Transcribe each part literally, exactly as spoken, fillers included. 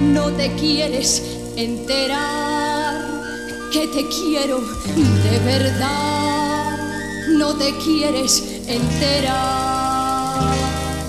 No te quieres enterar que te quiero de verdad. No te quieres enterar.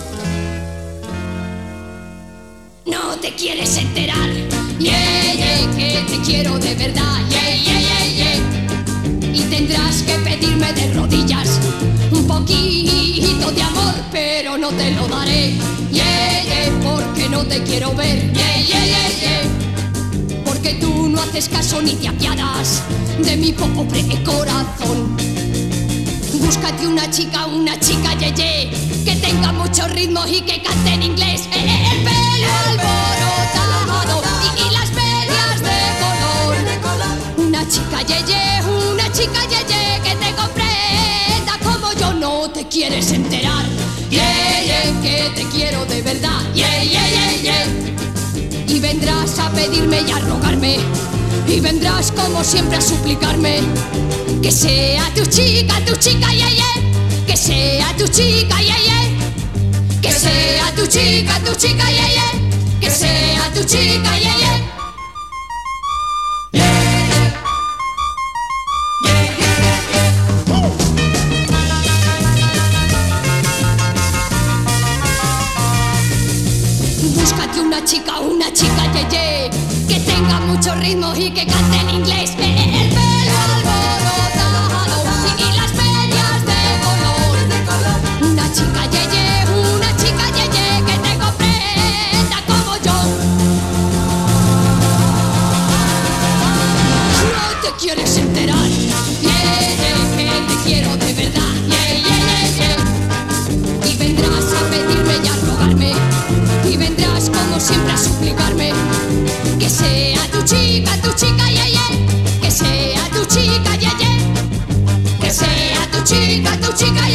No te quieres enterar. Yeah, yeah, que te quiero de verdad. Yeah, yeah, yeah, yeah. Y tendrás que pedirme de rodillas un poquito de amor, pero no te lo daré. Yeah, yeah, porque no te quiero ver. Yeah, yeah, yeah, yeah. Porque tú no haces caso ni te apiadas de mi pobre corazón. Búscate una chica, una chica ye, ye, que tenga muchos ritmos y que cante en inglés. Eh, eh, el pelo alborotado y, y las medias de color. Una chica ye, ye, una chica ye, ye, que te comprenda como yo. No te quieres enterar. Yeah, yeah, que te quiero de verdad. Yeah, yeah, yeah, yeah. Y vendrás a pedirme y a rogarme, y vendrás como siempre a suplicarme que sea tu chica, tu chica, yeah, yeah. Que sea tu chica, yeah, yeah. Que sea tu chica, tu chica, yeah, yeah. Que sea tu chica, yeah, yeah. Búscate una chica, una chica, ye, ye, que tenga muchos ritmos y que cante en inglés. Eh, eh, el pelo alborotado y, y las medias de color. Una chica, ye, ye, una chica, ye, ye, que te comprenda como yo. No te quieres enterar. Yeah, yeah, que te quiero de verdad. Yeah, yeah, yeah, yeah. Y vendrás a pedirme y a rogarme, y vendrás como siempre a suplicarme que sea tu chica, tu chica, yeah, yeah. Que sea tu chica, yeah, yeah. Que sea tu chica, tu chica,